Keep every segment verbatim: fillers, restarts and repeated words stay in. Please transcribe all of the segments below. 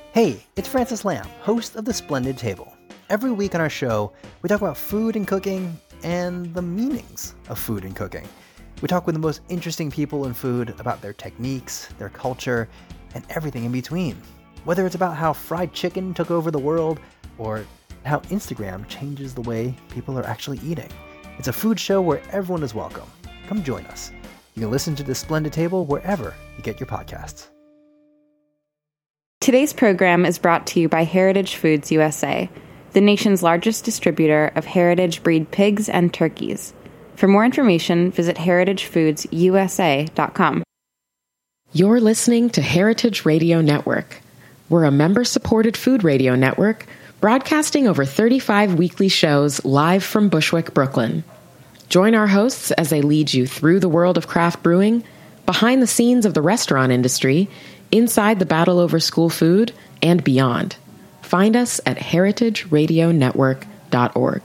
Hey, it's Francis Lamb, host of The Splendid Table. Every week on our show, we talk about food and cooking and the meanings of food and cooking. We talk with the most interesting people in food about their techniques, their culture, and everything in between. Whether it's about how fried chicken took over the world or how Instagram changes the way people are actually eating. It's a food show where everyone is welcome. Come join us. You can listen to The Splendid Table wherever you get your podcasts. Today's program is brought to you by Heritage Foods U S A, the nation's largest distributor of heritage breed pigs and turkeys. For more information, visit heritage foods u s a dot com. You're listening to Heritage Radio Network. We're a member-supported food radio network broadcasting over thirty-five weekly shows live from Bushwick, Brooklyn. Join our hosts as they lead you through the world of craft brewing, behind the scenes of the restaurant industry, inside the battle over school food, and beyond. Find us at heritage radio network dot org.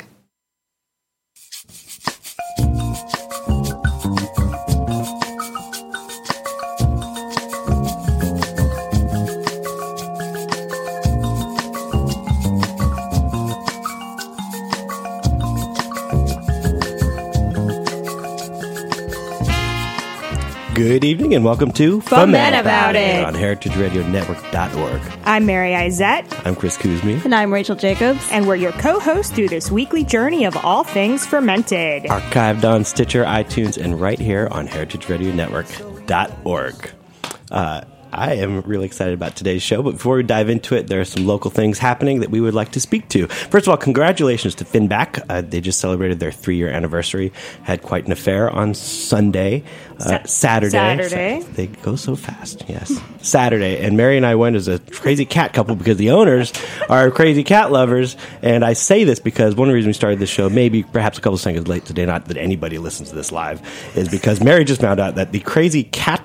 Good evening and welcome to Foment About It on heritage radio network dot org. I'm Mary Izette. I'm Chris Kuzmi. And I'm Rachel Jacobs. And we're your co-hosts through this weekly journey of all things fermented. Archived on Stitcher, iTunes, and right here on heritage radio network dot org. Uh, I am really excited about today's show, but before we dive into it, there are some local things happening that we would like to speak to. First of all, congratulations to Finback. Uh, they just celebrated their three-year anniversary, had quite an affair on Sunday, uh, Sa- Saturday. Saturday. Sa- they go so fast, yes. Saturday, and Mary and I went as a crazy cat couple because the owners are crazy cat lovers, and I say this because one of the reasons we started this show, maybe perhaps a couple of seconds late today, not that anybody listens to this live, is because Mary just found out that the crazy cat...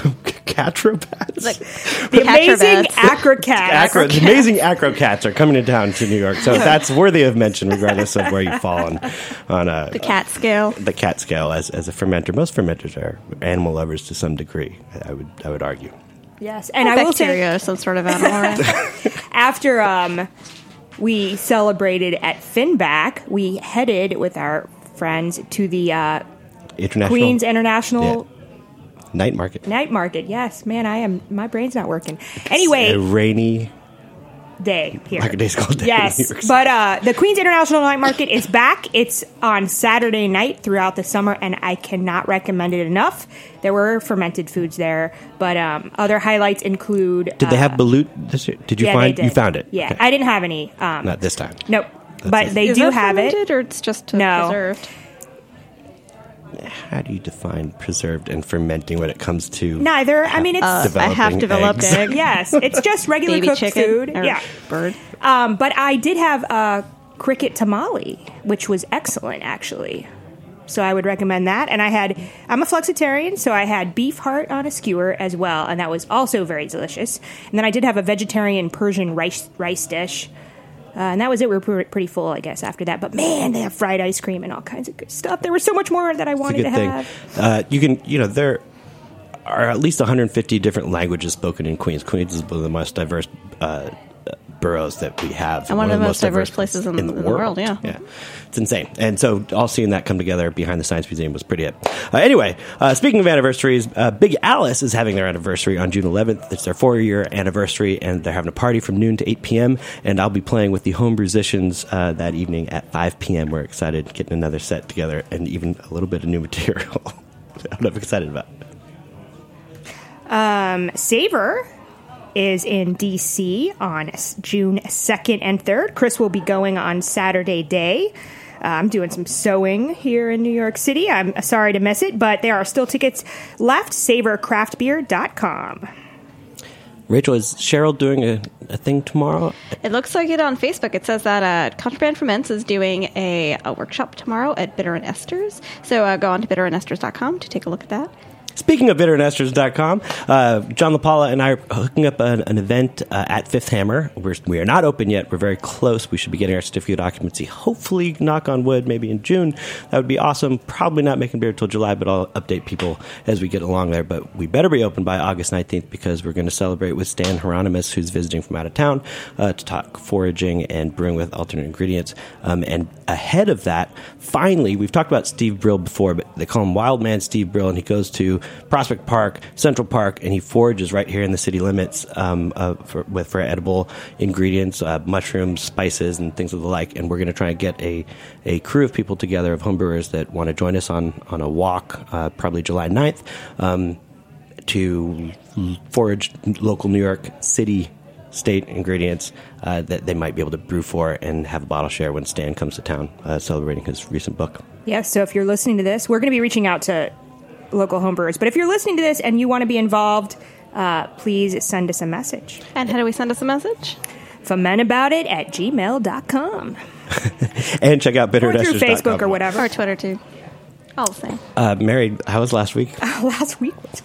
Catrobats? Like, the amazing acrocats. Acro, the amazing acrocats are coming to town to New York, so that's worthy of mention, regardless of where you fall on on a, the cat scale. The cat scale as as a fermenter. Most fermenters are animal lovers to some degree. I would I would argue. Yes, and or I bacteria, will say, some sort of animal. Right? After um, we celebrated at Finback, we headed with our friends to the uh, International Queens International. Yeah. Night market. Night market, yes. Man, I am. My brain's not working. Anyway, a rainy day here. Market day's called day. Yes, but uh, the Queens International Night Market is back. It's on Saturday night throughout the summer, and I cannot recommend it enough. There were fermented foods there, but um, other highlights include. Did they have uh, balut this year? Did you yeah, find? they did. You found it? Yeah, okay. I didn't have any. Um, Not this time. Nope, That's but it. they Is do that have fermented, it. or it's just No. preserved? How do you define preserved and fermenting when it comes to Neither. I mean, it's Uh, I have developed eggs? egg. yes, it's just regular Baby cooked chicken food. or Yeah, bird. um, but I did have a cricket tamale, which was excellent, actually. So I would recommend that. And I had, I'm a flexitarian, so I had beef heart on a skewer as well, and that was also very delicious. And then I did have a vegetarian Persian rice rice dish. Uh, and that was it. We were pre- pretty full, I guess, after that. But man, they have fried ice cream and all kinds of good stuff. There was so much more that I wanted it's a good to thing. have. Uh, you can, you know, there are at least one hundred fifty different languages spoken in Queens. Queens is one of the most diverse uh, boroughs that we have. And one of the most diverse places in- in the world, yeah. Yeah. It's insane. And so all seeing that come together behind the Science Museum was pretty it. Uh, anyway, uh, speaking of anniversaries, uh, Big Alice is having their anniversary on June eleventh. It's their four-year anniversary, and they're having a party from noon to eight p.m., and I'll be playing with the home musicians uh, that evening at five p.m. We're excited getting another set together and even a little bit of new material. I'm excited about it. Um, Savor is in D C on June second and third. Chris will be going on Saturday day. Uh, I'm doing some sewing here in New York City. I'm sorry to miss it, but there are still tickets left. savor craft beer dot com. Rachel, is Cheryl doing a, a thing tomorrow? It looks like it on Facebook. It says that uh, Contraband Ferments is doing a, a workshop tomorrow at Bitter and Esters. So uh, go on to bitter and esters dot com to take a look at that. Speaking of bitter nesters dot com, uh, John LaPaula and I are hooking up an, an event uh, at Fifth Hammer. We're, we are not open yet. We're very close. We should be getting our certificate of occupancy, hopefully, knock on wood, maybe in June. That would be awesome. Probably not making beer until July, but I'll update people as we get along there. But we better be open by August nineteenth because we're going to celebrate with Stan Hieronymus, who's visiting from out of town, uh, to talk foraging and brewing with alternate ingredients. Um, and ahead of that, finally, we've talked about Steve Brill before, but they call him Wild Man Steve Brill, and he goes to Prospect Park, Central Park, and he forages right here in the city limits um, uh, for, with for edible ingredients, uh, mushrooms, spices, and things of the like. And we're going to try and get a, a crew of people together, of homebrewers that want to join us on, on a walk, uh, probably July ninth, um, to forage local New York City state ingredients uh, that they might be able to brew for and have a bottle share when Stan comes to town, uh, celebrating his recent book. Yeah, so if you're listening to this, we're going to be reaching out to local homebrewers. But if you're listening to this and you want to be involved, uh, please send us a message. And how do we send us a message? Fomenaboutit at gmail dot com. And check out bitter Or through nesters dot com. Facebook or whatever. Or Twitter, too. All the same. Uh, Mary, how was last week? Uh, last week was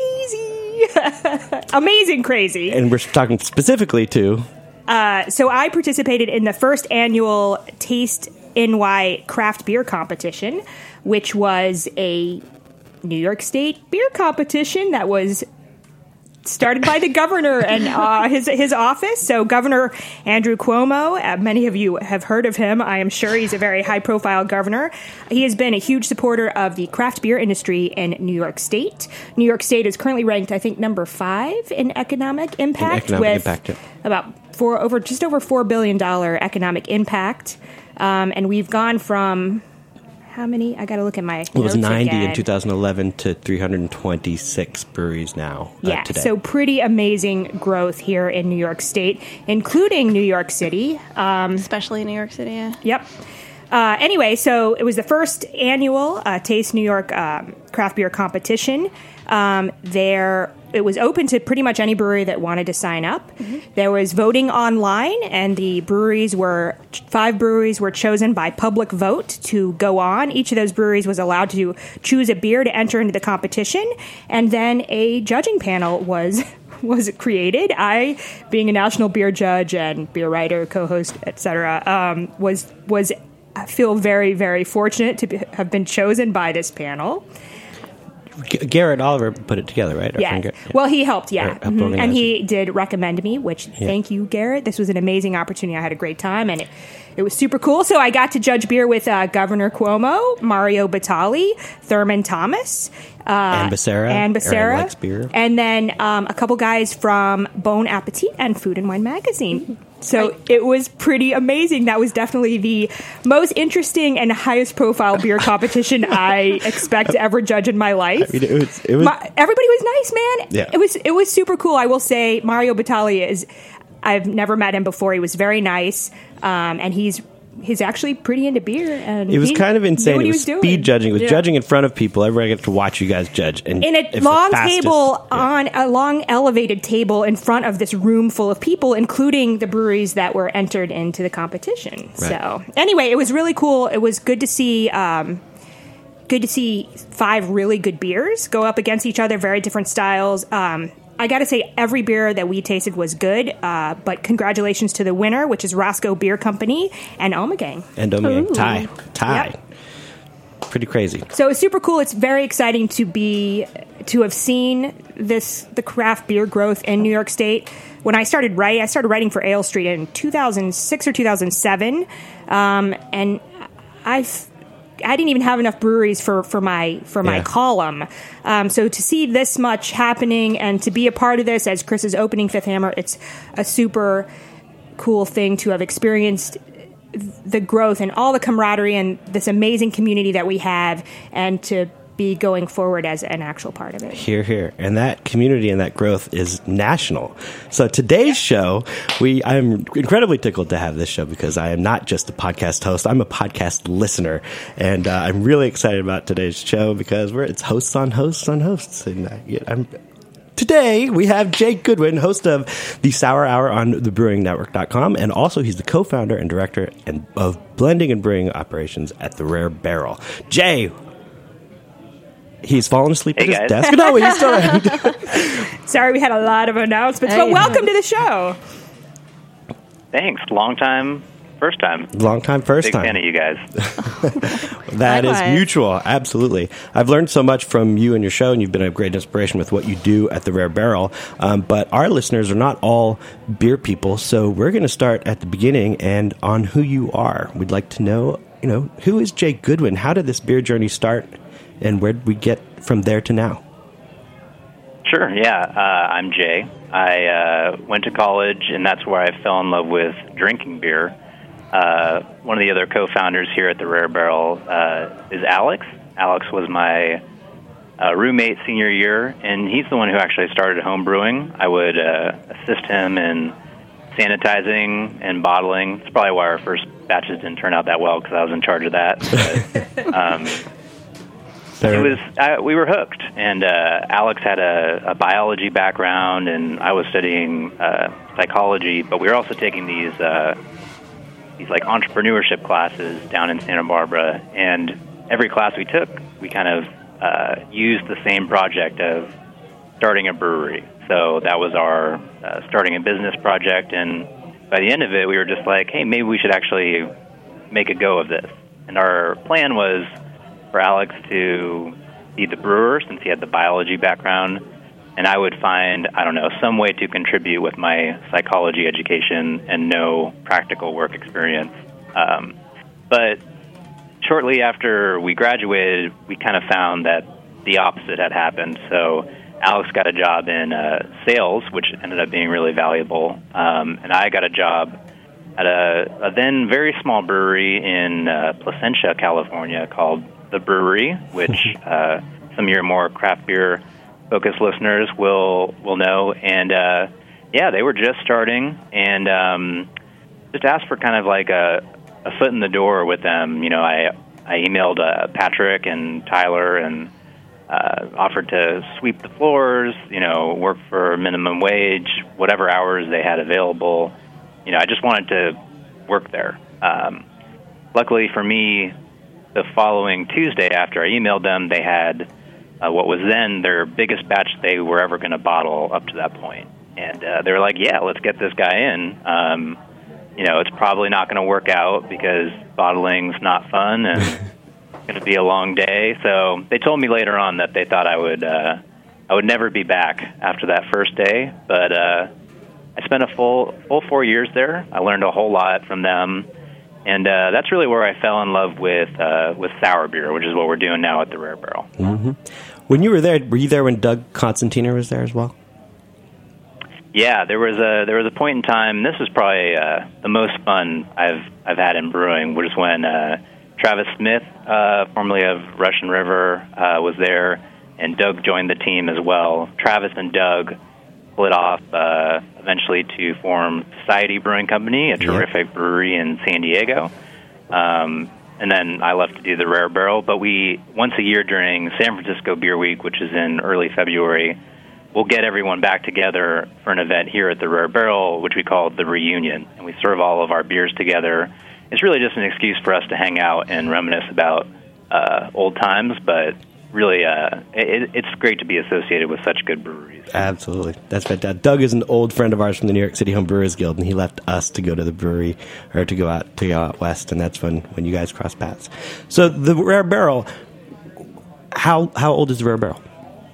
crazy. Amazing crazy. And we're talking specifically to... Uh, so I participated in the first annual Taste N Y craft beer competition, which was a New York State beer competition that was started by the governor and uh, his his office. So Governor Andrew Cuomo, uh, many of you have heard of him. I am sure he's a very high-profile governor. He has been a huge supporter of the craft beer industry in New York State. New York State is currently ranked, I think, number five in economic impact, in economic with impact, yeah. about four over just over four billion dollar economic impact, um, and we've gone from. How many? I got to look at my. It was notes ninety again. in two thousand eleven to three hundred twenty-six breweries now. Uh, Yeah, today. so pretty amazing growth here in New York State, including New York City. Um, Especially in New York City, yeah. Yep. Uh, anyway, so it was the first annual uh, Taste New York um, craft beer competition. Um, there, it was open to pretty much any brewery that wanted to sign up. Mm-hmm. There was voting online, and the breweries were five breweries were chosen by public vote to go on. Each of those breweries was allowed to choose a beer to enter into the competition, and then a judging panel was. was created. I, being a national beer judge and beer writer, co-host, et cetera, um, was was I feel very, very fortunate to be, have been chosen by this panel. G- Garrett Oliver put it together, right? Our Yeah. friend Garrett? Yeah. Well, he helped, yeah. Or helped Mhm. organize And it. he did recommend me, which thank you, Garrett. This was an amazing opportunity. I had a great time, and it, it was super cool. So I got to judge beer with uh, Governor Cuomo, Mario Batali, Thurman Thomas, uh, Ann Becerra. Ann Erin Becerra, likes beer. and then um, a couple guys from Bon Appetit and Food and Wine Magazine. So it was pretty amazing. That was definitely the most interesting and highest profile beer competition I expect to ever judge in my life. I mean, it was, it was Ma- everybody was nice, man. Yeah. It was it was super cool. I will say Mario Batali is. I've never met him before. He was very nice, um, and he's he's actually pretty into beer. And It was he kind of knew insane. what It he was doing. speed judging. It was Yeah. judging in front of people. Everybody got to watch you guys judge. And in a if the long fastest- table yeah. on a long elevated table in front of this room full of people, including the breweries that were entered into the competition. Right. So anyway, it was really cool. It was good to see. Um, good to see five really good beers go up against each other. Very different styles. Um, I got to say, every beer that we tasted was good. Uh, but congratulations to the winner, which is Roscoe Beer Company and Omegang. And Domingue. Ooh. Tie. Tie. Yep. Pretty crazy. So it's super cool. It's very exciting to be to have seen this the craft beer growth in New York State. When I started writing, I started writing for Ale Street in two thousand six or two thousand seven, um, and I've. I didn't even have enough breweries for, for my for my Yeah. column. Um, so to see this much happening and to be a part of this as Chris is opening Fifth Hammer, it's a super cool thing to have experienced the growth and all the camaraderie and this amazing community that we have, and to be going forward as an actual part of it. Here, here. And that community and that growth is national. So today's show, we I'm incredibly tickled to have this show because I am not just a podcast host. I'm a podcast listener. And uh, I'm really excited about today's show because we're it's hosts on hosts on hosts. And uh, yeah, I'm... Today, we have Jake Goodwin, host of the Sour Hour on the brewing network dot com, and also he's the co-founder and director and of blending and brewing operations at The Rare Barrel. Jay, He's fallen asleep Hey, at his guys. desk. No, he's still Sorry, we had a lot of announcements, but Hey. welcome to the show. Thanks. Long time, first time. long time, first Big time. fan of you guys. That is Likewise. mutual. Absolutely. I've learned so much from you and your show, and you've been a great inspiration with what you do at the Rare Barrel. Um, but our listeners are not all beer people, so we're going to start at the beginning and on who you are. We'd like to know, you know, who is Jay Goodwin? How did this beer journey start, and where did we get from there to now? Sure, yeah. Uh, I'm Jay. I uh, went to college, and that's where I fell in love with drinking beer. Uh, one of the other co-founders here at the Rare Barrel uh, is Alex. Alex was my uh, roommate senior year, and he's the one who actually started home brewing. I would uh, assist him in sanitizing and bottling. It's probably why our first batches didn't turn out that well, because I was in charge of that. But, um, It was uh, we were hooked, and uh, Alex had a, a biology background, and I was studying uh, psychology. But we were also taking these uh, these like entrepreneurship classes down in Santa Barbara, and every class we took, we kind of uh, used the same project of starting a brewery. So that was our uh, starting a business project, and by the end of it, we were just like, hey, maybe we should actually make a go of this. And our plan was for Alex to be the brewer, since he had the biology background, and I would find, I don't know, some way to contribute with my psychology education and no practical work experience. Um, but shortly after we graduated, we kind of found that the opposite had happened. So Alex got a job in uh, sales, which ended up being really valuable, um, and I got a job at a, a then very small brewery in uh, Placentia, California, called The Brewery, which uh, some of your more craft beer focused listeners will will know. And uh, yeah, they were just starting, and um, just asked for kind of like a, a foot in the door with them. You know, I I emailed uh, Patrick and Tyler and uh, offered to sweep the floors. You know, work for minimum wage, whatever hours they had available. You know, I just wanted to work there. Um, luckily for me, the following Tuesday after I emailed them, they had uh, what was then their biggest batch they were ever going to bottle up to that point. And uh, they were like, yeah, let's get this guy in. Um, you know, it's probably not going to work out because bottling's not fun and it's going to be a long day. So they told me later on that they thought I would uh, I would never be back after that first day. But uh, I spent a full full four years there. I learned a whole lot from them. And uh, that's really where I fell in love with uh, with sour beer, which is what we're doing now at the Rare Barrel. Mm-hmm. When you were there, were you there when Doug Constantiner was there as well? Yeah, there was a there was a point in time. This was probably uh, the most fun I've I've had in brewing, which is when uh, Travis Smith, uh, formerly of Russian River, uh, was there, and Doug joined the team as well. Travis and Doug split off uh, eventually to form Society Brewing Company, a terrific yeah. brewery in San Diego. Um, and then I left to do the Rare Barrel. But we, once a year during San Francisco Beer Week, which is in early February, we'll get everyone back together for an event here at the Rare Barrel, which we call the Reunion. And we serve all of our beers together. It's really just an excuse for us to hang out and reminisce about uh, old times, but really, uh, it, it's great to be associated with such good breweries. Absolutely. That's fantastic. Doug is an old friend of ours from the New York City Home Brewers Guild, and he left us to go to the brewery, or to go out to go out west, and that's fun when you guys cross paths. So the Rare Barrel, how how old is the Rare Barrel?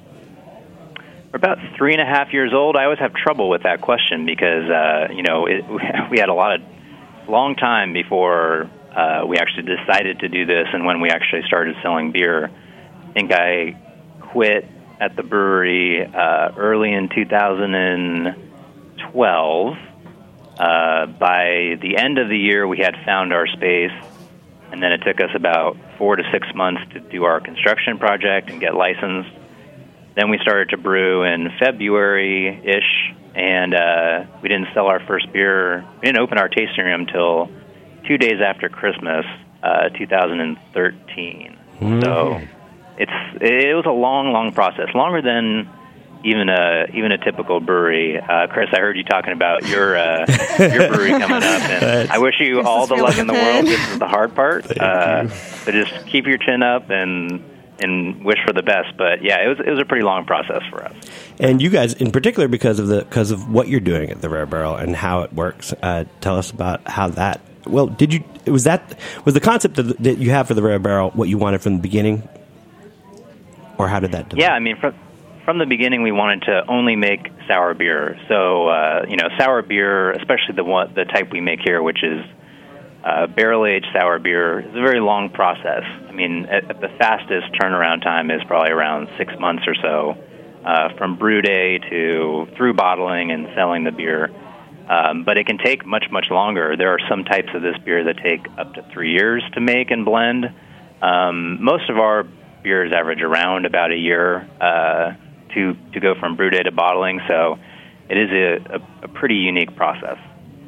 We're about three and a half years old. I always have trouble with that question because, uh, you know, it, we had a lot of, long time before uh, we actually decided to do this and when we actually started selling beer. I think I quit at the brewery uh, early in two thousand twelve. Uh, by the end of the year, we had found our space, and then it took us about four to six months to do our construction project and get licensed. Then we started to brew in February-ish, and uh, we didn't sell our first beer. We didn't open our tasting room until two days after Christmas, uh, two thousand thirteen. Mm-hmm. So it's it was a long, long process, longer than even a even a typical brewery. Uh, Chris, I heard you talking about your uh, your brewery coming up, and I wish you all the luck in the world. This is the hard part, uh, but just keep your chin up and and wish for the best. But yeah, it was it was a pretty long process for us. And you guys, in particular, because of the because of what you're doing at the Rare Barrel and how it works, uh, tell us about how that. Well, did you was that was the concept of the, that you have for the Rare Barrel what you wanted from the beginning, or how did that develop? Yeah, I mean from from the beginning we wanted to only make sour beer. So uh, you know, sour beer, especially the one the type we make here, which is Uh, barrel-aged sour beer, is a very long process. I mean, at, at the fastest turnaround time is probably around six months or so, uh, from brew day to through bottling and selling the beer. Um, but it can take much, much longer. There are some types of this beer that take up to three years to make and blend. Um, most of our beers average around about a year uh, to to go from brew day to bottling. So it is a, a, a pretty unique process.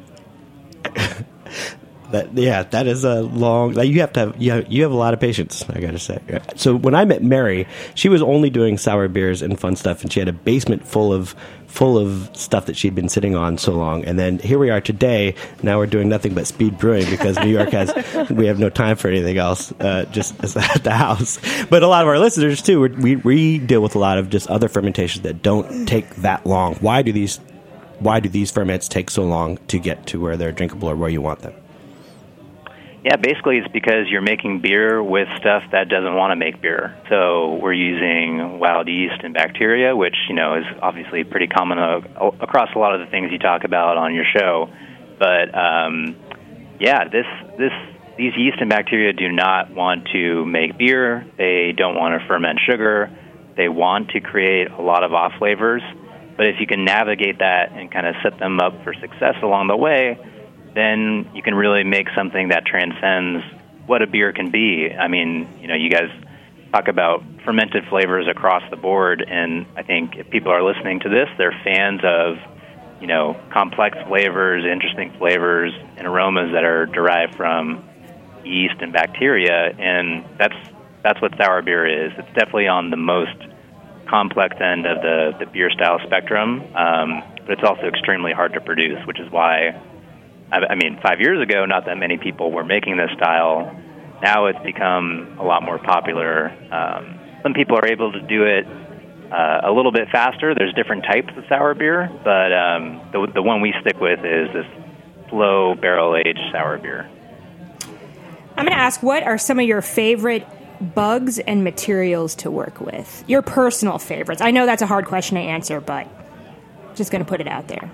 That, yeah, that is a long. Like you have to have you have, you have a lot of patience, I got to say. So when I met Mary, she was only doing sour beers and fun stuff, and she had a basement full of full of stuff that she'd been sitting on so long. And then here we are today. Now we're doing nothing but speed brewing because New York has we have no time for anything else, uh, just at the house. But a lot of our listeners too, we we deal with a lot of just other fermentations that don't take that long. Why do these Why do these ferments take so long to get to where they're drinkable or where you want them? Yeah, basically it's because you're making beer with stuff that doesn't want to make beer. So we're using wild yeast and bacteria, which, you know, is obviously pretty common uh, across a lot of the things you talk about on your show. But um, yeah, this this these yeast and bacteria do not want to make beer. They don't want to ferment sugar. They want to create a lot of off flavors. But if you can navigate that and kind of set them up for success along the way, then you can really make something that transcends what a beer can be. I mean, you know, you guys talk about fermented flavors across the board, and I think if people are listening to this, they're fans of, you know, complex flavors, interesting flavors, and aromas that are derived from yeast and bacteria, and that's that's what sour beer is. It's definitely on the most complex end of the, the beer style spectrum, um, but it's also extremely hard to produce, which is why I mean, five years ago, not that many people were making this style. Now it's become a lot more popular. Um, some people are able to do it uh, a little bit faster. There's different types of sour beer, but um, the, the one we stick with is this slow barrel-aged sour beer. I'm going to ask, what are some of your favorite bugs and materials to work with? Your personal favorites. I know that's a hard question to answer, but just going to put it out there.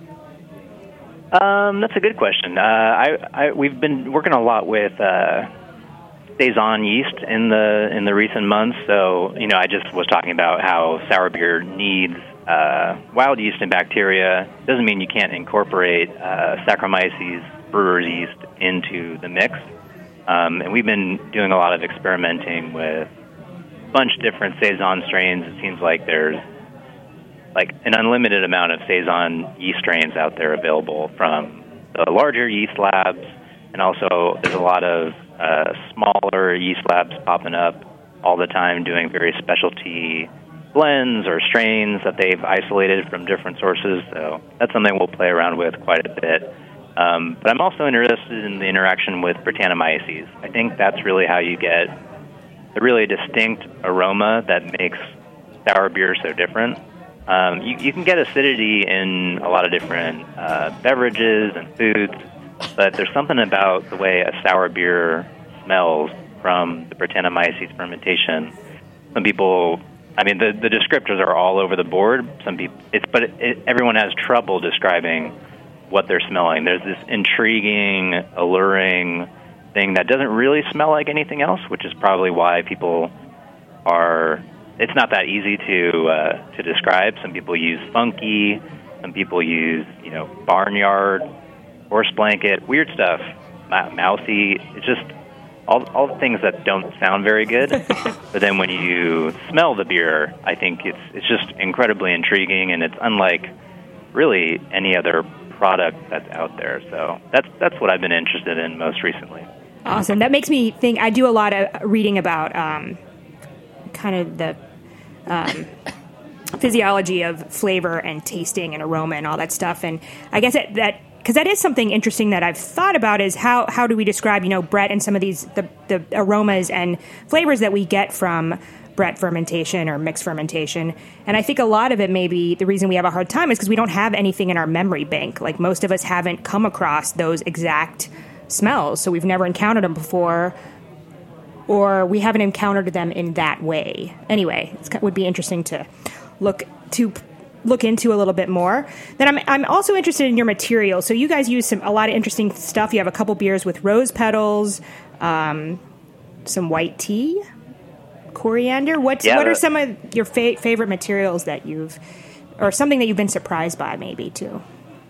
Um, that's a good question. Uh, I, I we've been working a lot with uh, saison yeast in the in the recent months. So you know, I just was talking about how sour beer needs uh, wild yeast and bacteria. Doesn't mean you can't incorporate uh, Saccharomyces brewer's yeast into the mix. Um, and we've been doing a lot of experimenting with a bunch of different saison strains. It seems like there's like an unlimited amount of saison yeast strains out there available from the larger yeast labs, and also there's a lot of uh, smaller yeast labs popping up all the time doing very specialty blends or strains that they've isolated from different sources. So that's something we'll play around with quite a bit. Um, but I'm also interested in the interaction with Brettanomyces. I think that's really how you get a really distinct aroma that makes sour beer so different. Um, you, you can get acidity in a lot of different uh, beverages and foods, but there's something about the way a sour beer smells from the Brettanomyces fermentation. Some people, I mean, the, the descriptors are all over the board. Some people, it's but it, it, everyone has trouble describing what they're smelling. There's this intriguing, alluring thing that doesn't really smell like anything else, which is probably why people are. It's not that easy to uh, to describe. Some people use funky. Some people use, you know, barnyard, horse blanket, weird stuff, mouthy. It's just all all the things that don't sound very good. But then when you smell the beer, I think it's it's just incredibly intriguing, and it's unlike really any other product that's out there. So that's that's what I've been interested in most recently. Awesome. That makes me think. I do a lot of reading about um, kind of the um, physiology of flavor and tasting and aroma and all that stuff. And I guess it, that because that is something interesting that I've thought about is how, how do we describe, you know, Brett and some of these, the, the aromas and flavors that we get from Brett fermentation or mixed fermentation. And I think a lot of it, maybe the reason we have a hard time is because we don't have anything in our memory bank. Like most of us haven't come across those exact smells. So we've never encountered them before, or we haven't encountered them in that way. Anyway, it would be interesting to look to look into a little bit more. Then I'm I'm also interested in your material. So you guys use some a lot of interesting stuff. You have a couple beers with rose petals, um, some white tea, coriander. What yeah, what are some of your fa- favorite materials that you've, or something that you've been surprised by maybe too?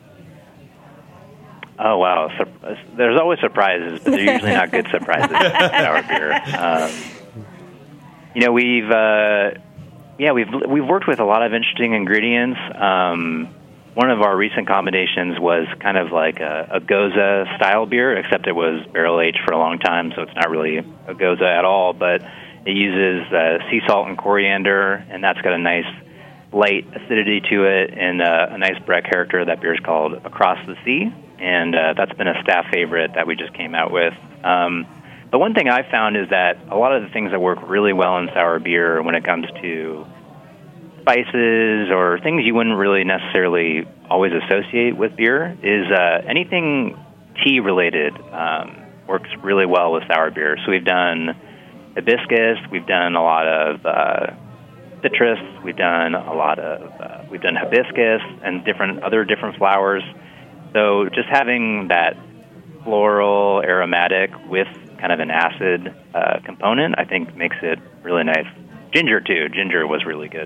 Oh, wow. Sur- There's always surprises, but they're usually not good surprises in sour beer. Um, you know, we've, uh, yeah, we've we've worked with a lot of interesting ingredients. Um, one of our recent combinations was kind of like a, a Goza-style beer, except it was barrel-aged for a long time, so it's not really a Goza at all, but it uses uh, sea salt and coriander, and that's got a nice light acidity to it and uh, a nice Brett character. That beer is called Across the Sea. And uh, that's been a staff favorite that we just came out with. Um, but one thing I found is that a lot of the things that work really well in sour beer when it comes to spices or things you wouldn't really necessarily always associate with beer is uh, anything tea-related um, works really well with sour beer. So we've done hibiscus, we've done a lot of uh, citrus, we've done a lot of, uh, we've done hibiscus and different other different flowers. So just having that floral aromatic with kind of an acid uh, component, I think makes it really nice. Ginger, too. Ginger was really good.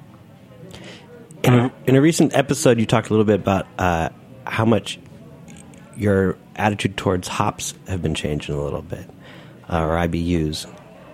In a, in a recent episode, you talked a little bit about uh, how much your attitude towards hops have been changing a little bit, uh, or I B Us.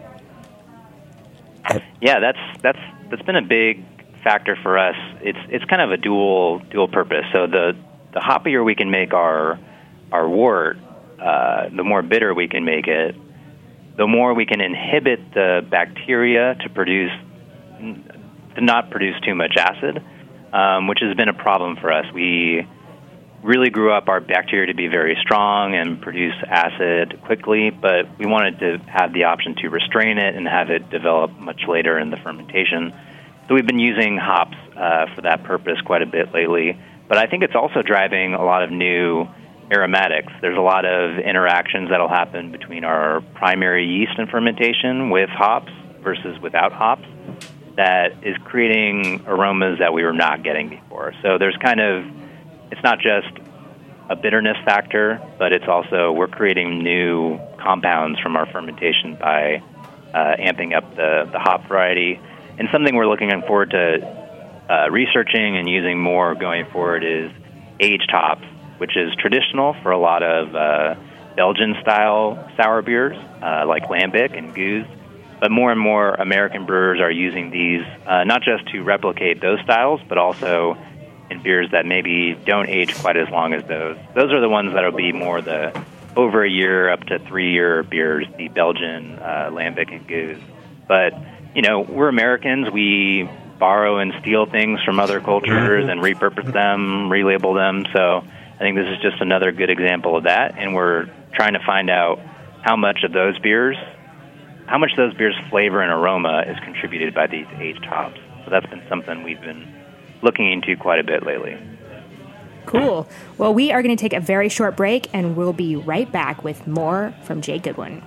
Yeah, that's that's that's been a big factor for us. It's it's kind of a dual dual purpose. So the The hoppier we can make our our wort, uh, the more bitter we can make it, the more we can inhibit the bacteria to produce to not produce too much acid, um, which has been a problem for us. We really grew up our bacteria to be very strong and produce acid quickly, but we wanted to have the option to restrain it and have it develop much later in the fermentation. So we've been using hops uh, for that purpose quite a bit lately. But I think it's also driving a lot of new aromatics. There's a lot of interactions that'll happen between our primary yeast and fermentation with hops versus without hops that is creating aromas that we were not getting before. So there's kind of, it's not just a bitterness factor, but it's also we're creating new compounds from our fermentation by uh, amping up the, the hop variety. And something we're looking forward to Uh, researching and using more going forward is aged hops, which is traditional for a lot of uh, Belgian-style sour beers uh, like Lambic and Goose. But more and more American brewers are using these uh, not just to replicate those styles, but also in beers that maybe don't age quite as long as those. Those are the ones that will be more the over a year up to three-year beers, the Belgian, uh, Lambic, and Goose. But, you know, we're Americans. We borrow and steal things from other cultures and repurpose them, relabel them. So I think this is just another good example of that. And we're trying to find out how much of those beers, how much those beers' flavor and aroma is contributed by these aged hops. So that's been something we've been looking into quite a bit lately. Cool. Well, we are going to take a very short break, and we'll be right back with more from Jay Goodwin.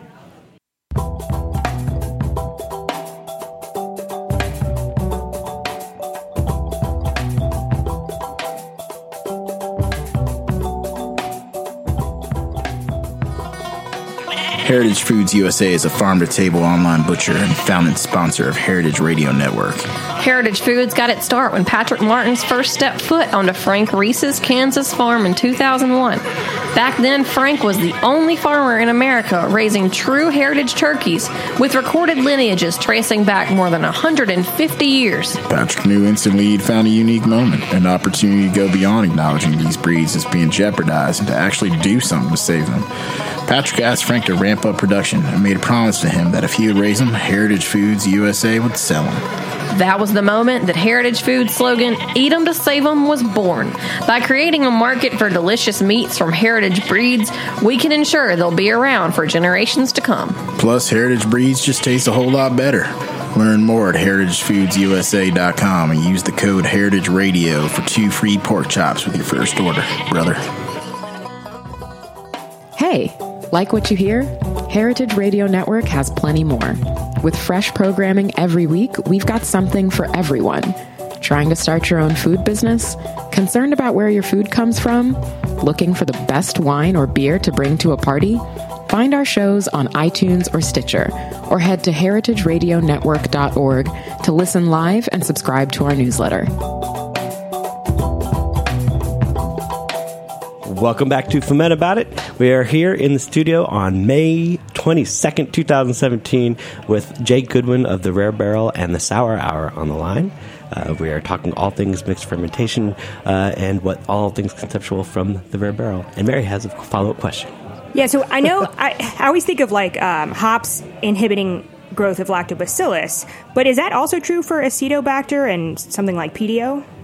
Heritage Foods U S A is a farm-to-table online butcher and founding sponsor of Heritage Radio Network. Heritage Foods got its start when Patrick Martins first stepped foot onto Frank Reese's Kansas farm in two thousand one. Back then, Frank was the only farmer in America raising true heritage turkeys with recorded lineages tracing back more than one hundred fifty years. Patrick knew instantly he'd found a unique moment, an opportunity to go beyond acknowledging these breeds as being jeopardized and to actually do something to save them. Patrick asked Frank to ramp up production and made a promise to him that if he would raise them, Heritage Foods U S A would sell them. That was the moment that Heritage Foods' slogan, Eat 'em to Save 'em, was born. By creating a market for delicious meats from heritage breeds, we can ensure they'll be around for generations to come. Plus, heritage breeds just taste a whole lot better. Learn more at heritage foods u s a dot com and use the code Heritage Radio for two free pork chops with your first order, brother. Hey, like what you hear? Heritage Radio Network has plenty more. With fresh programming every week, we've got something for everyone. Trying to start your own food business? Concerned about where your food comes from? Looking for the best wine or beer to bring to a party? Find our shows on iTunes or Stitcher, or head to heritage radio network dot org to listen live and subscribe to our newsletter. Welcome back to Foment About It. We are here in the studio on May twenty-second, twenty seventeen with Jay Goodwin of the Rare Barrel and the Sour Hour on the line. Uh, we are talking all things mixed fermentation uh, and what all things conceptual from the Rare Barrel. And Mary has a follow-up question. Yeah, so I know, I, I always think of like um, hops inhibiting growth of lactobacillus, but is that also true for Acetobacter and something like P D O?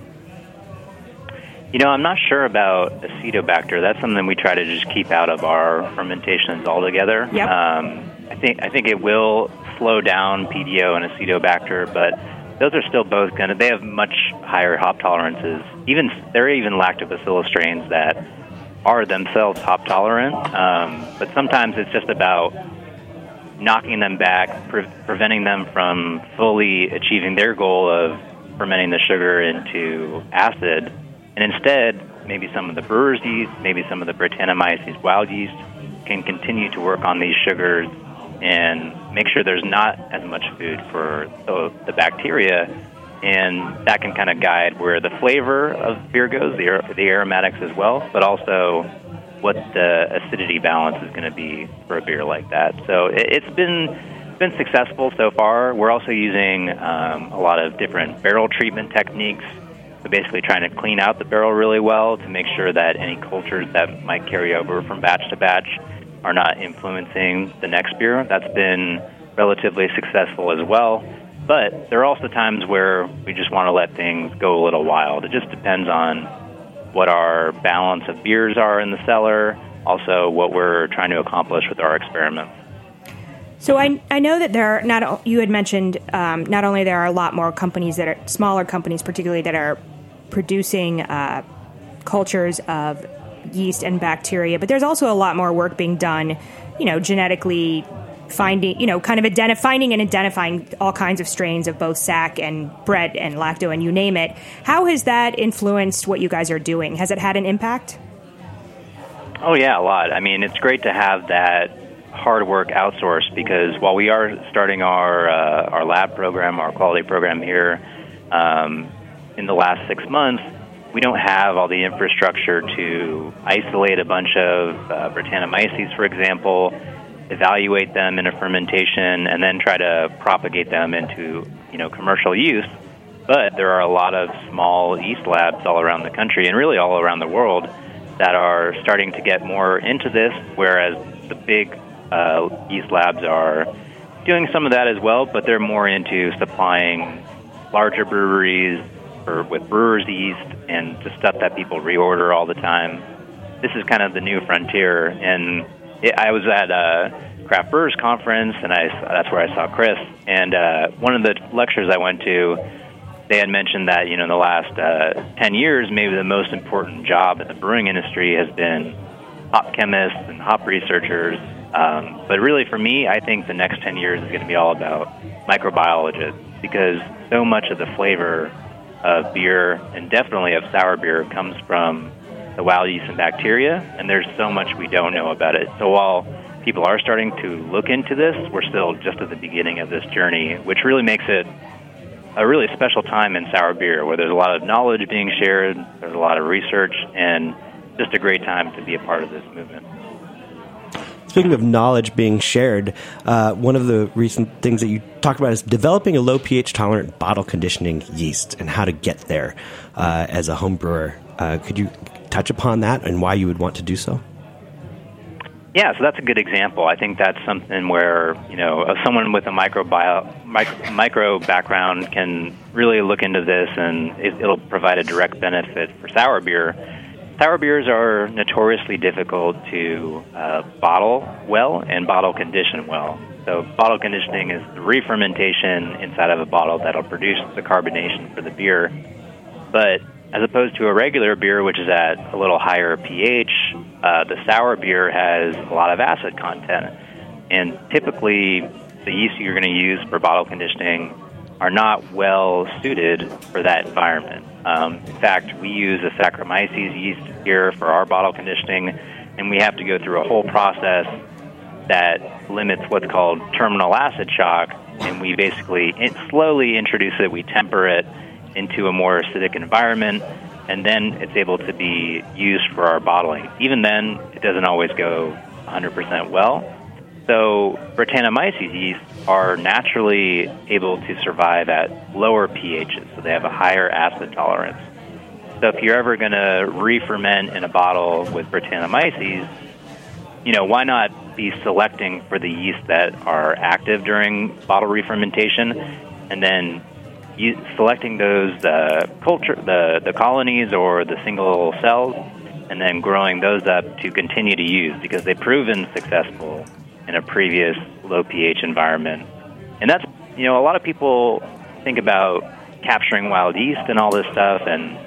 You know, I'm not sure about Acetobacter. That's something we try to just keep out of our fermentations altogether. Yep. Um, I think I think it will slow down P D O and Acetobacter, but those are still both going to, they have much higher hop tolerances. Even there are even lactobacillus strains that are themselves hop tolerant, um, but sometimes it's just about knocking them back, pre- preventing them from fully achieving their goal of fermenting the sugar into acid. And instead, maybe some of the brewer's yeast, maybe some of the Brettanomyces wild yeast can continue to work on these sugars and make sure there's not as much food for the, the bacteria. And that can kind of guide where the flavor of beer goes, the, the aromatics as well, but also what the acidity balance is going to be for a beer like that. So it, it's been been successful so far. We're also using um, a lot of different barrel treatment techniques. So basically trying to clean out the barrel really well to make sure that any cultures that might carry over from batch to batch are not influencing the next beer. That's been relatively successful as well. But there are also times where we just want to let things go a little wild. It just depends on what our balance of beers are in the cellar, also what we're trying to accomplish with our experiments. So I I know that there are not you had mentioned um, not only there are a lot more companies that are smaller companies particularly that are producing uh, cultures of yeast and bacteria, but there's also a lot more work being done, you know, genetically finding, you know, kind of identi- finding and identifying all kinds of strains of both sac and Brett and lacto and you name it. How has that influenced what you guys are doing? Has it had an impact? Oh yeah, a lot. I mean, it's great to have that hard work outsourced because while we are starting our uh, our lab program, our quality program here um, in the last six months, we don't have all the infrastructure to isolate a bunch of uh, Brettanomyces, for example, evaluate them in a fermentation, and then try to propagate them into, you know, commercial use. But there are a lot of small yeast labs all around the country and really all around the world that are starting to get more into this, whereas the big uh, yeast labs are doing some of that as well, but they're more into supplying larger breweries or with brewer's yeast and just stuff that people reorder all the time. This is kind of the new frontier, and it, I was at a Craft Brewers Conference, and I, that's where I saw Chris. And uh, one of the lectures I went to, they had mentioned that, you know, in the last uh, ten years, maybe the most important job in the brewing industry has been hop chemists and hop researchers. Um, but really, for me, I think the next ten years is going to be all about microbiologists, because so much of the flavor of beer, and definitely of sour beer, comes from the wild yeast and bacteria, and there's so much we don't know about it. So while people are starting to look into this, we're still just at the beginning of this journey, which really makes it a really special time in sour beer, where there's a lot of knowledge being shared, there's a lot of research, and just a great time to be a part of this movement. Speaking of knowledge being shared, uh, one of the recent things that you talked about is developing a low pH tolerant bottle conditioning yeast and how to get there uh, as a home brewer. Uh, could you touch upon that and why you would want to do so? Yeah, so that's a good example. I think that's something where, you know, uh, someone with a microbio, micro, micro background can really look into this, and it, it'll provide a direct benefit for sour beer. Sour beers are notoriously difficult to uh, bottle well and bottle condition well. So bottle conditioning is the re-fermentation inside of a bottle that'll produce the carbonation for the beer. But as opposed to a regular beer, which is at a little higher pH, uh, the sour beer has a lot of acid content. And typically, the yeast you're going to use for bottle conditioning are not well suited for that environment. Um, in fact, we use a Saccharomyces yeast here for our bottle conditioning, and we have to go through a whole process that limits what's called terminal acid shock, and we basically it slowly introduce it, we temper it into a more acidic environment, and then it's able to be used for our bottling. Even then, it doesn't always go one hundred percent well. So Brettanomyces yeast are naturally able to survive at lower pHs, so they have a higher acid tolerance. So if you're ever going to re-ferment in a bottle with Brettanomyces, you know, why not be selecting for the yeasts that are active during bottle re-fermentation, and then you, selecting those uh, culture, the, the colonies or the single cells, and then growing those up to continue to use, because they've proven successful in a previous low pH environment. And that's, you know, a lot of people think about capturing wild yeast and all this stuff, and,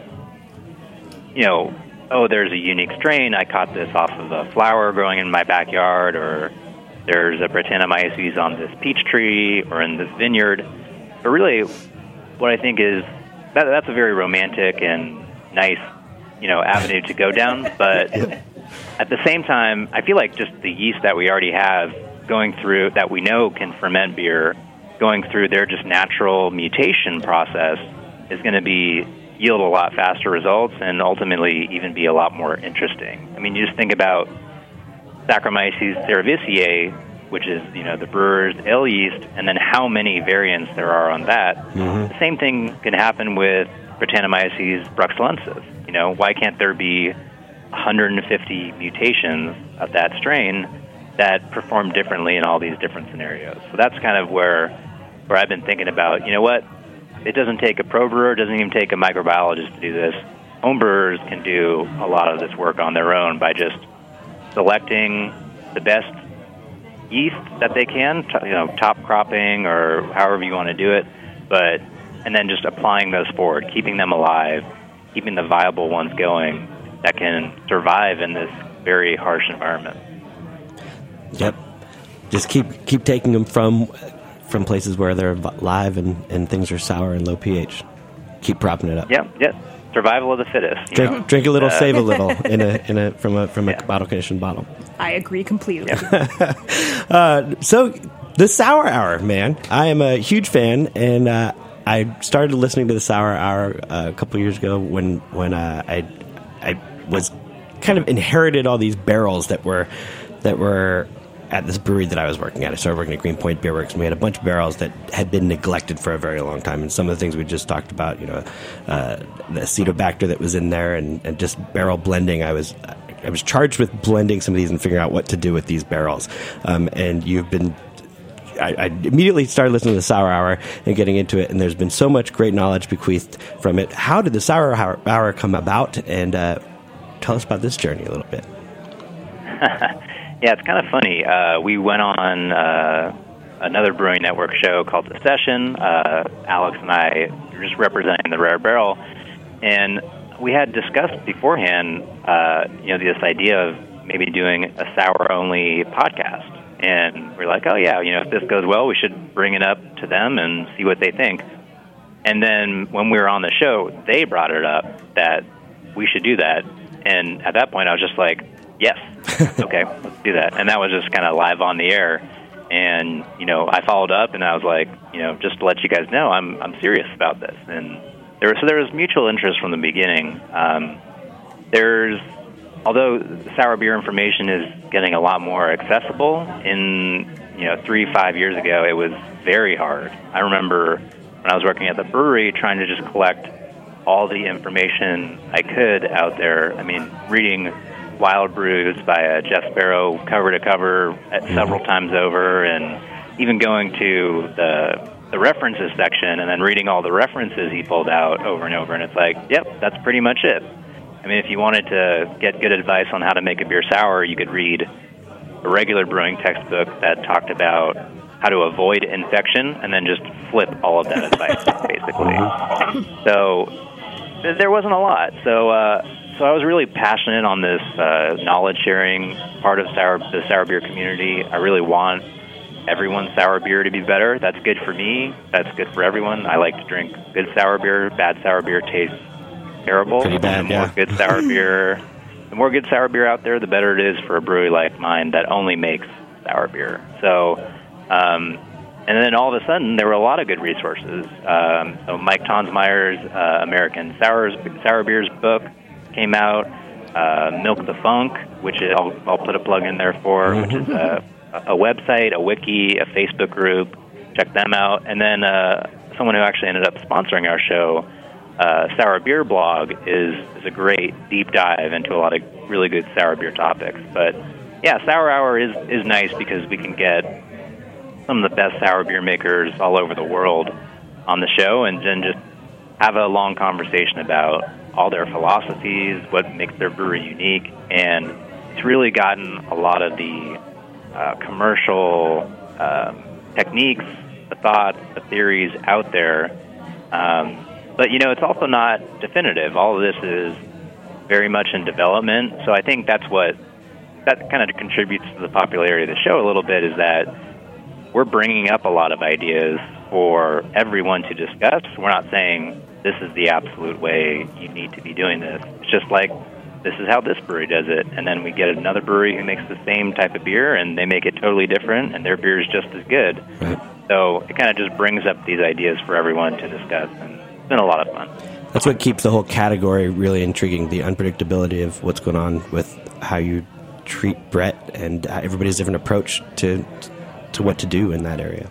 you know, oh, there's a unique strain. I caught this off of a flower growing in my backyard, or there's a Brettanomyces on this peach tree or in this vineyard. But really, what I think is that that's a very romantic and nice, you know, avenue to go down. But at the same time, I feel like just the yeast that we already have going through, that we know can ferment beer, going through their just natural mutation process is going to be yield a lot faster results and ultimately even be a lot more interesting. I mean, you just think about Saccharomyces cerevisiae, which is, you know, the brewer's ale yeast, and then how many variants there are on that. Mm-hmm. The same thing can happen with Brettanomyces bruxellensis. You know, why can't there be one hundred fifty mutations of that strain that perform differently in all these different scenarios? So that's kind of where where I've been thinking about, you know what, it doesn't take a pro brewer, it doesn't even take a microbiologist to do this. Home brewers can do a lot of this work on their own by just selecting the best yeast that they can, you know, top cropping or however you want to do it, but and then just applying those forward, keeping them alive, keeping the viable ones going that can survive in this very harsh environment. Yep. Just keep keep taking them from from places where they're live and, and things are sour and low pH. Keep propping it up. Yeah, yeah. Survival of the fittest. Drink, know? drink a little, uh, save a little in a in a from a from a yeah. bottle conditioned bottle. I agree completely. uh, so the Sour Hour, man, I am a huge fan, and uh, I started listening to the Sour Hour uh, a couple years ago when when uh, I I was kind of inherited all these barrels that were that were at this brewery that I was working at. I started working at Green Point Beer Works, and we had a bunch of barrels that had been neglected for a very long time. And some of the things we just talked about, you know, uh, the Acetobacter that was in there, and, and just barrel blending. I was I was charged with blending some of these and figuring out what to do with these barrels. Um, and you've been I, I immediately started listening to the Sour Hour and getting into it, and there's been so much great knowledge bequeathed from it. How did the Sour Hour come about? And uh, tell us about this journey a little bit. Yeah, it's kind of funny. Uh, we went on uh, another Brewing Network show called The Session. Uh, Alex and I were just representing the Rare Barrel, and we had discussed beforehand, uh, you know, this idea of maybe doing a sour-only podcast. And we're like, oh, yeah, you know, if this goes well, we should bring it up to them and see what they think. And then when we were on the show, they brought it up that we should do that. And at that point, I was just like, yes, okay, let's do that. And that was just kind of live on the air. And, you know, I followed up and I was like, you know, just to let you guys know, I'm I'm serious about this. And there was, so there was mutual interest from the beginning. Um, there's, although sour beer information is getting a lot more accessible, in, you know, three, five years ago, it was very hard. I remember when I was working at the brewery trying to just collect all the information I could out there. I mean, reading Wild Brews by uh, Jeff Sparrow cover to cover at several times over, and even going to the the references section and then reading all the references he pulled out over and over, and it's like, yep, that's pretty much it. I mean, if you wanted to get good advice on how to make a beer sour, you could read a regular brewing textbook that talked about how to avoid infection and then just flip all of that advice, basically. So th- there wasn't a lot. So uh, so I was really passionate on this uh, knowledge-sharing part of sour, the sour beer community. I really want everyone's sour beer to be better. That's good for me. That's good for everyone. I like to drink good sour beer. Bad sour beer tastes terrible. Pretty bad, the more yeah. good sour beer, the more good sour beer out there, the better it is for a brewery like mine that only makes sour beer. So, um, and then all of a sudden, there were a lot of good resources. Um, so Mike Tonsmeyer's uh, American Sours, Sour Beers book came out. Uh, Milk the Funk, which is, I'll, I'll put a plug in there for, which is a a website, a wiki, a Facebook group. Check them out. And then uh, someone who actually ended up sponsoring our show, uh, Sour Beer Blog, is, is a great deep dive into a lot of really good sour beer topics. But yeah, Sour Hour is, is nice because we can get some of the best sour beer makers all over the world on the show and then just have a long conversation about all their philosophies, what makes their brewery unique. And it's really gotten a lot of the Uh, commercial uh, techniques, the thoughts, the theories out there. Um, but, you know, it's also not definitive. All of this is very much in development. So I think that's what, that kind of contributes to the popularity of the show a little bit, is that we're bringing up a lot of ideas for everyone to discuss. We're not saying this is the absolute way you need to be doing this. It's just like, this is how this brewery does it, and then we get another brewery who makes the same type of beer, and they make it totally different, and their beer is just as good. Right. So it kind of just brings up these ideas for everyone to discuss, and it's been a lot of fun. That's what keeps the whole category really intriguing, the unpredictability of what's going on with how you treat Brett and everybody's different approach to to what to do in that area.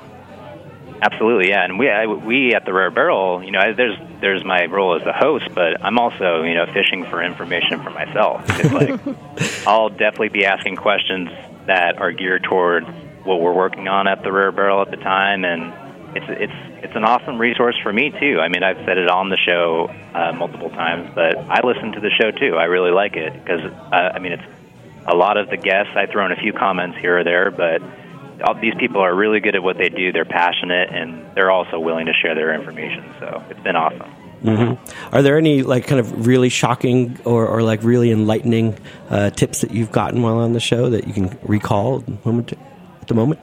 Absolutely, yeah, and we I, we at the Rare Barrel, you know, I, there's there's my role as the host, but I'm also, you know, fishing for information for myself. It's like I'll definitely be asking questions that are geared toward what we're working on at the Rare Barrel at the time, and it's it's it's an awesome resource for me too. I mean, I've said it on the show uh, multiple times, but I listen to the show too. I really like it because uh, I mean, it's a lot of the guests. I throw in a few comments here or there, but all these people are really good at what they do. They're passionate, and they're also willing to share their information. So it's been awesome. Mm-hmm. Are there any like kind of really shocking or, or like really enlightening uh, tips that you've gotten while on the show that you can recall at the moment? At the moment?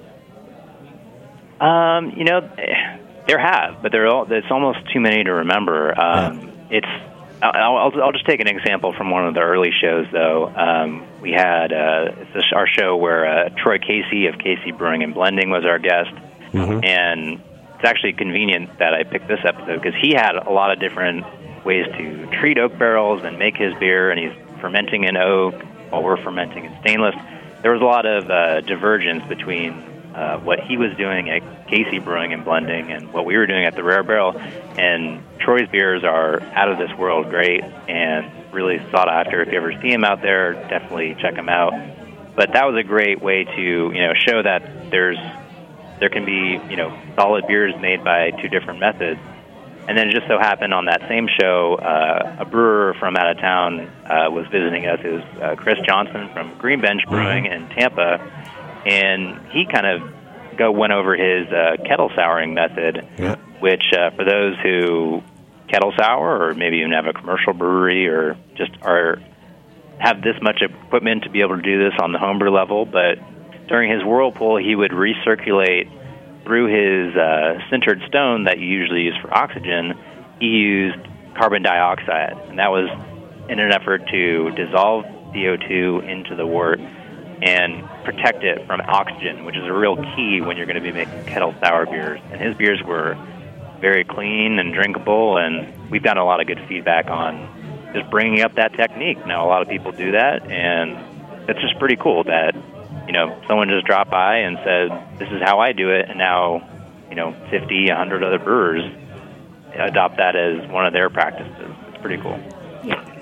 Um, you know, there have, but there all, it's almost too many to remember. Um, yeah. It's I'll, I'll, I'll just take an example from one of the early shows, though. Um, we had uh, it's our show where uh, Troy Casey of Casey Brewing and Blending was our guest, mm-hmm. and it's actually convenient that I picked this episode because he had a lot of different ways to treat oak barrels and make his beer, and he's fermenting in oak while we're fermenting in stainless. There was a lot of uh, divergence between uh, what he was doing at Casey Brewing and Blending and what we were doing at the Rare Barrel, and Troy's beers are out of this world great and really sought after. If you ever see him out there, definitely check him out. But that was a great way to, you know, show that there's there can be, you know, solid beers made by two different methods. And then it just so happened on that same show, uh, a brewer from out of town uh, was visiting us. It was uh, Chris Johnson from Green Bench Brewing in Tampa, and he kind of go went over his uh, kettle souring method, yeah. which uh, for those who kettle sour or maybe even have a commercial brewery or just are have this much equipment to be able to do this on the homebrew level, but during his whirlpool, he would recirculate through his uh, sintered stone that you usually use for oxygen. He used carbon dioxide, and that was in an effort to dissolve C O two into the wort and protect it from oxygen, which is a real key when you're going to be making kettle sour beers. And his beers were very clean and drinkable, and we've gotten a lot of good feedback on just bringing up that technique. Now, a lot of people do that, and it's just pretty cool that, you know, someone just dropped by and said, this is how I do it, and now, you know, fifty, a hundred other brewers adopt that as one of their practices. It's pretty cool. Yeah.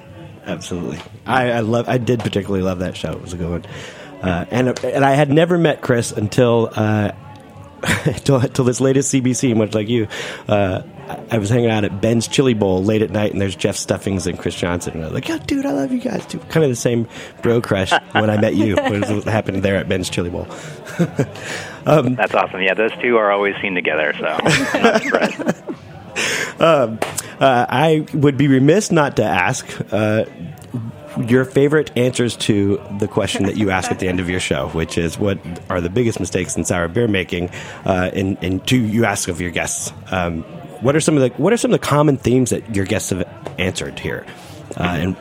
Absolutely. I, I love. I did particularly love that show. It was a good one. Uh, and and I had never met Chris until uh, until, until this latest C B C. Much like you, uh, I was hanging out at Ben's Chili Bowl late at night, and there's Jeff Stuffings and Chris Johnson, and I was like, "Yeah, dude, I love you guys too." Kind of the same bro crush when I met you. What was happening there at Ben's Chili Bowl? um, That's awesome. Yeah, those two are always seen together, so I'm not surprised. Um, uh, I would be remiss not to ask uh, your favorite answers to the question that you ask at the end of your show, which is, what are the biggest mistakes in sour beer making? Uh, and, and two, you ask of your guests. Um, what are some of the what are some of the common themes that your guests have answered here, uh, and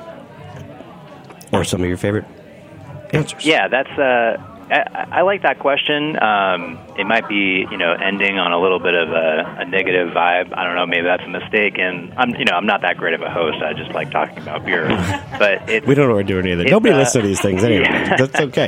or some of your favorite answers? Yeah, that's. Uh, I, I like that question. Um, it might be, you know, ending on a little bit of a, a negative vibe. I don't know. Maybe that's a mistake. And I'm, you know, I'm not that great of a host. I just like talking about beer. But it, we don't know what we're doing either. Nobody uh, listens to these things anyway. Yeah. That's okay.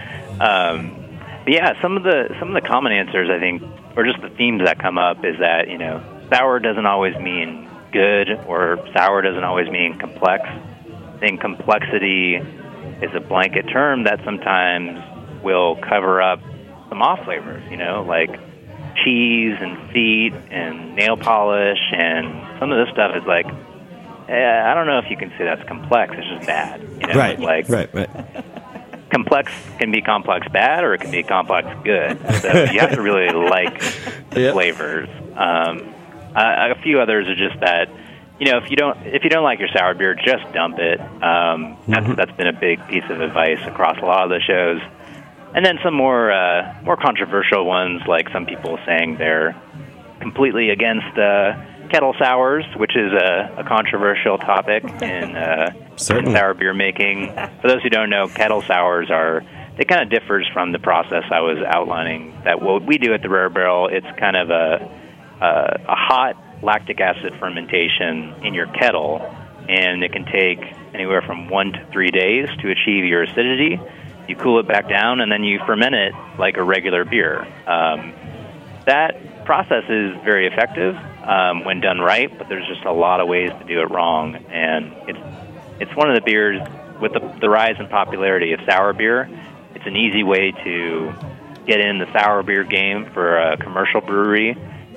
Um, but yeah, some of the some of the common answers, I think, or just the themes that come up, is that, you know, sour doesn't always mean good, or sour doesn't always mean complex. I think complexity is a blanket term that sometimes will cover up some off flavors, you know, like cheese and feet and nail polish, and some of this stuff is like, eh, I don't know if you can say that's complex. It's just bad, you know? Right, like, right, right. Complex can be complex bad, or it can be complex good. So you have to really like the yep. flavors. Um, uh, a few others are just that, you know, if you don't if you don't like your sour beer, just dump it. Um, that's, mm-hmm. that's been a big piece of advice across a lot of the shows. And then some more uh, more controversial ones, like some people saying they're completely against uh, kettle sours, which is a, a controversial topic in, uh, in sour beer making. For those who don't know, kettle sours are, they kind of differs from the process I was outlining. That what we do at the Rare Barrel, it's kind of a, a, a hot lactic acid fermentation in your kettle, and it can take anywhere from one to three days to achieve your acidity. You cool it back down, and then you ferment it like a regular beer. Um, that process is very effective um, when done right, but there's just a lot of ways to do it wrong. And it's it's one of the beers, with the, the rise in popularity of sour beer, it's an easy way to get in the sour beer game for a commercial brewery.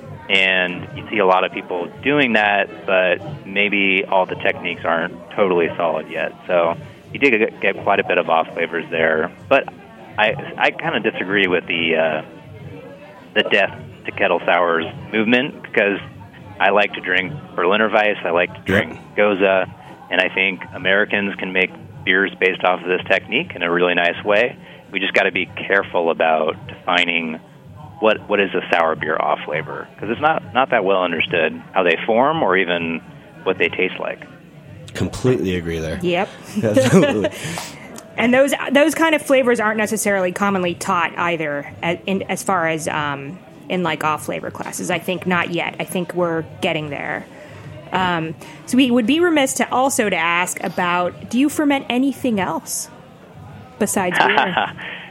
And you see a lot of people doing that, but maybe all the techniques aren't totally solid yet. So you did get quite a bit of off flavors there, but I I kind of disagree with the uh, the death to kettle sours movement, because I like to drink Berliner Weiss, I like to drink Goza, and I think Americans can make beers based off of this technique in a really nice way. We just got to be careful about defining what what is a sour beer off flavor, because it's not not that well understood how they form or even what they taste like. Completely agree there. Yep. Absolutely. And those those kind of flavors aren't necessarily commonly taught either, as, in, as far as um, in like off flavor classes. I think not yet. I think we're getting there. Um, so we would be remiss to also to ask about: do you ferment anything else besides beer?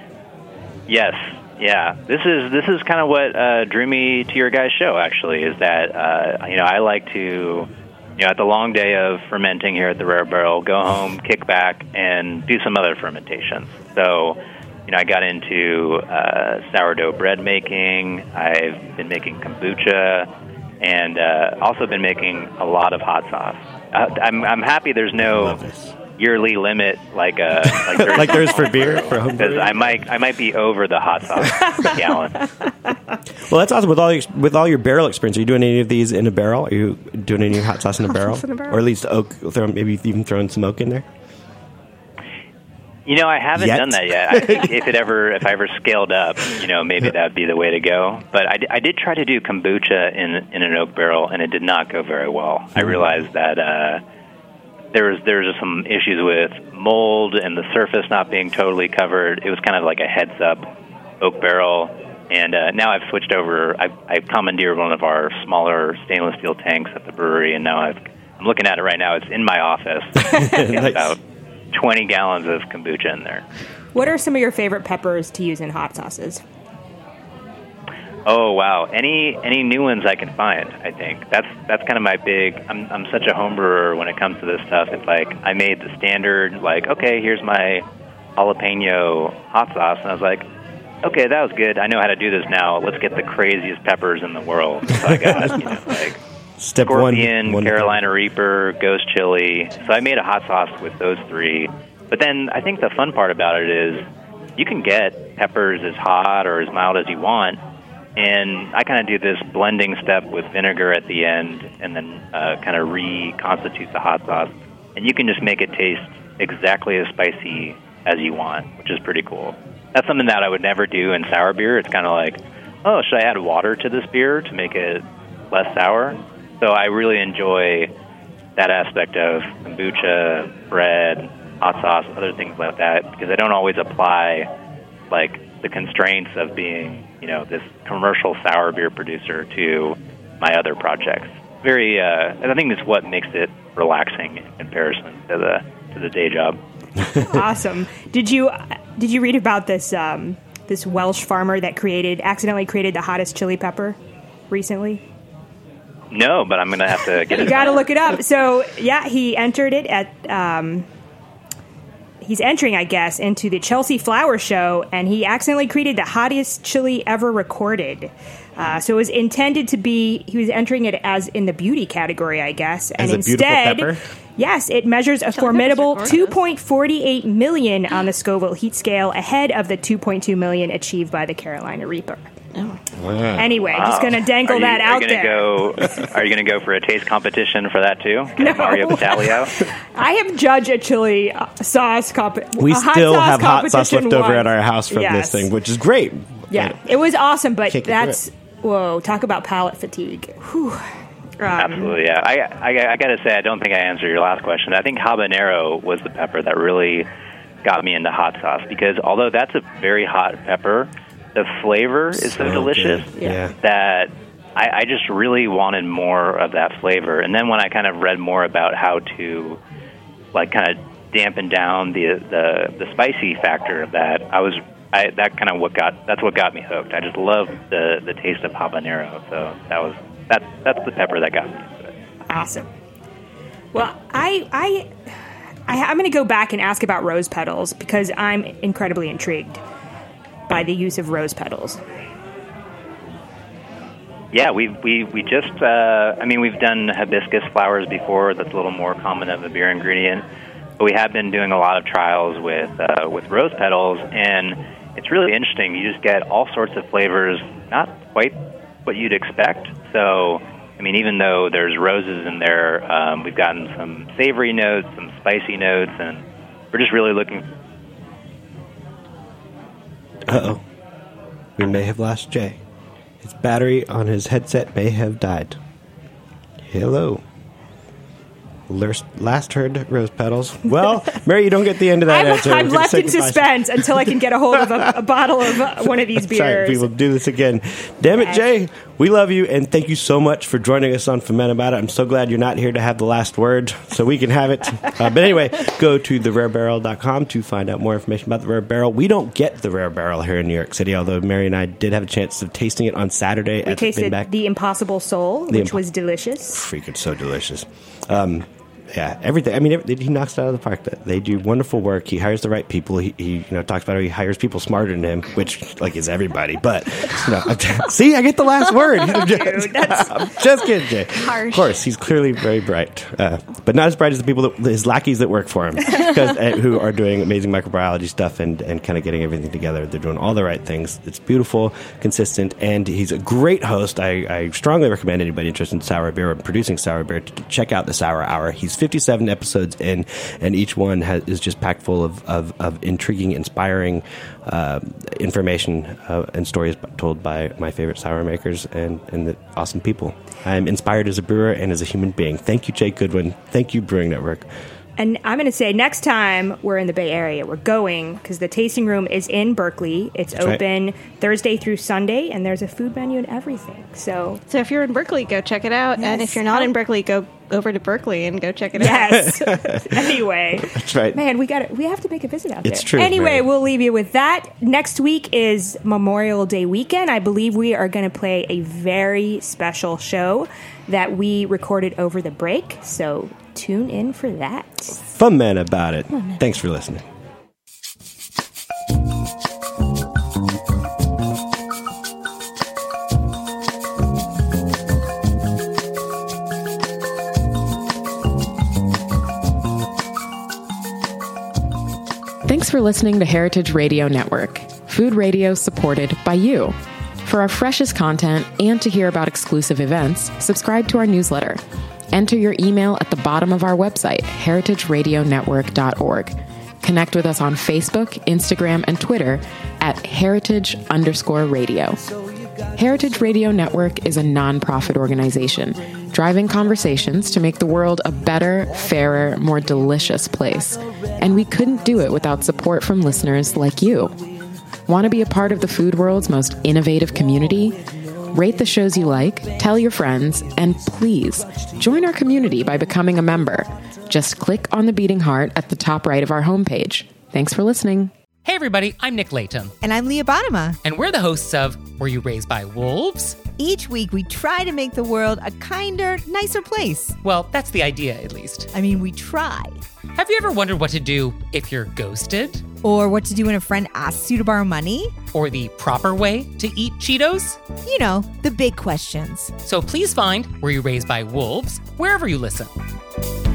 Yes. Yeah. This is this is kind of what uh, drew me to your guys' show. Actually, is that uh, you know I like to. You know, at the long day of fermenting here at the Rare Barrel, go home, kick back, and do some other fermentations. So, you know, I got into uh, sourdough bread making. I've been making kombucha, and uh, also been making a lot of hot sauce. Uh, I'm I'm happy there's no yearly limit like uh like there's, like there's for beer for home because I might I might be over the hot sauce per gallon. Well, that's awesome. With all your, with all your barrel experience, are you doing any of these in a barrel? Are you doing any hot sauce in a barrel, in a barrel? Or at least oak? Throw, maybe even throwing some oak in there. You know, I haven't Yet? done that yet. I think if it ever, if I ever scaled up, you know, maybe that would be the way to go. But I, I did try to do kombucha in in an oak barrel, and it did not go very well. Mm-hmm. I realized that uh, there was there was some issues with mold and the surface not being totally covered. It was kind of like a heads up oak barrel. And uh, now I've switched over. I've, I've commandeered one of our smaller stainless steel tanks at the brewery, and now I've, I'm looking at it right now. It's in my office. It's nice. About twenty gallons of kombucha in there. What are some of your favorite peppers to use in hot sauces? Oh wow! Any any new ones I can find. I think that's that's kind of my big. I'm I'm such a home brewer when it comes to this stuff. It's like I made the standard. Like, okay, here's my jalapeno hot sauce, and I was like, okay, that was good. I know how to do this now. Let's get the craziest peppers in the world. So I got you know like Step Scorpion, one, one Carolina Reaper, Ghost Chili. So I made a hot sauce with those three. But then I think the fun part about it is you can get peppers as hot or as mild as you want. And I kind of do this blending step with vinegar at the end and then uh, kind of reconstitute the hot sauce. And you can just make it taste exactly as spicy as you want, which is pretty cool. That's something that I would never do in sour beer. It's kind of like, oh, should I add water to this beer to make it less sour? So I really enjoy that aspect of kombucha, bread, hot sauce, other things like that, because I don't always apply, like, the constraints of being, you know, this commercial sour beer producer to my other projects. Very, uh, and I think that's what makes it relaxing in comparison to the to the day job. Awesome. Did you did you read about this um, this Welsh farmer that created accidentally created the hottest chili pepper recently? No, but I'm going to have to get it. You got to look it up. So yeah, he entered it at. Um, He's entering, I guess, into the Chelsea Flower Show, and he accidentally created the hottest chili ever recorded. Uh, so it was intended to be, he was entering it as in the beauty category, I guess. And as a instead, beautiful pepper? Yes, it measures a Chili formidable peppers are two gorgeous. point four eight million on the Scoville heat scale, ahead of the two point two million achieved by the Carolina Reaper. Wow. Anyway, Wow. just going to dangle Are you- that are out you gonna there. Go, are you going to go for a taste competition for that too? Get No. Mario Battaglio? I have judged a chili uh, sauce comp. We a hot still sauce have hot sauce competition left over once. at our house from Yes. this thing, which is great. Yeah, it was awesome, but Can't get that's whoa. Talk about palate fatigue. Whew. Um, Absolutely, yeah. I, I, I got to say, I don't think I answered your last question. I think habanero was the pepper that really got me into hot sauce, because although that's a very hot pepper, the flavor is so, So delicious good. Yeah. that I, I just really wanted more of that flavor. And then when I kind of read more about how to, like, kind of dampen down the the, the spicy factor of that, I was I, that kind of what got that's what got me hooked. I just love the the taste of habanero. So that was that that's the pepper that got me into it. Awesome. Well, I I, I I'm going to go back and ask about rose petals, because I'm incredibly intrigued by the use of rose petals. Yeah, we we we just uh, I mean we've done hibiscus flowers before. That's a little more common of a beer ingredient, but we have been doing a lot of trials with uh, with rose petals, and it's really interesting. You just get all sorts of flavors, not quite what you'd expect. So, I mean, even though there's roses in there, um, we've gotten some savory notes, some spicy notes, and we're just really looking. Uh-oh. We may have lost Jay. His battery on his headset may have died. Hello. Last, last heard rose petals. Well, Mary, you don't get the end of that I'm, answer. I'm We're gonna left say in goodbye. suspense until I can get a hold of a, a bottle of uh, one of these That's right. beers. We will do this again. Damn it, Jay. We love you, and thank you so much for joining us on Ferment About It. I'm so glad you're not here to have the last word, so we can have it. Uh, but anyway, go to the rare barrel dot com to find out more information about the Rare Barrel. We don't get the Rare Barrel here in New York City, although Mary and I did have a chance of tasting it on Saturday We at tasted the Finback. the Impossible Soul, The which Impo- was delicious. Freaking so delicious. Um, yeah, everything. I mean, every, he knocks it out of the park. They do wonderful work. He hires the right people. He, he you know, talks about how he hires people smarter than him, which, like, is everybody. But, you know, see, I get the last word. Dude, that's I'm just kidding, Jay. Harsh. Of course, he's clearly very bright, uh, but not as bright as the people that his lackeys that work for him, 'cause, uh, who are doing amazing microbiology stuff and, and kind of getting everything together. They're doing all the right things. It's beautiful, consistent, and he's a great host. I, I strongly recommend anybody interested in sour beer or producing sour beer to check out the Sour Hour. He's fifty-seven episodes in, and each one has, is just packed full of, of, of intriguing, inspiring uh, information uh, and stories told by my favorite sour makers and, and the awesome people. I'm inspired as a brewer and as a human being. Thank you, Jake Goodwin. Thank you, Brewing Network. And I'm going to say next time we're in the Bay Area, we're going, because the tasting room is in Berkeley. It's That's right. open Thursday through Sunday, and there's a food menu and everything. So So if you're in Berkeley, go check it out. And Yes. if you're not in Berkeley, go over to Berkeley and go check it out. Yes. Anyway. That's right. Man, we got it. We have to make a visit out It's there. true, Anyway, Mary. we'll leave you with that. Next week is Memorial Day weekend. I believe we are going to play a very special show that we recorded over the break. So tune in for that. Fun man about it. Thanks for listening. Thanks for listening to Heritage Radio Network, food radio supported by you. For our freshest content and to hear about exclusive events, subscribe to our newsletter. Enter your email at the bottom of our website, heritage radio network dot org. Connect with us on Facebook, Instagram, and Twitter at heritage underscore radio. Heritage Radio Network is a nonprofit organization driving conversations to make the world a better, fairer, more delicious place. And we couldn't do it without support from listeners like you. Want to be a part of the food world's most innovative community? Rate the shows you like, tell your friends, and please join our community by becoming a member. Just click on the beating heart at the top right of our homepage. Thanks for listening. Hey everybody, I'm Nick Latham. And I'm Leah Bottima. And we're the hosts of Were You Raised by Wolves? Each week we try to make the world a kinder, nicer place. Well, that's the idea, at least. I mean, we try. Have you ever wondered what to do if you're ghosted? Or what to do when a friend asks you to borrow money? Or the proper way to eat Cheetos? You know, the big questions. So please find Were You Raised by Wolves wherever you listen.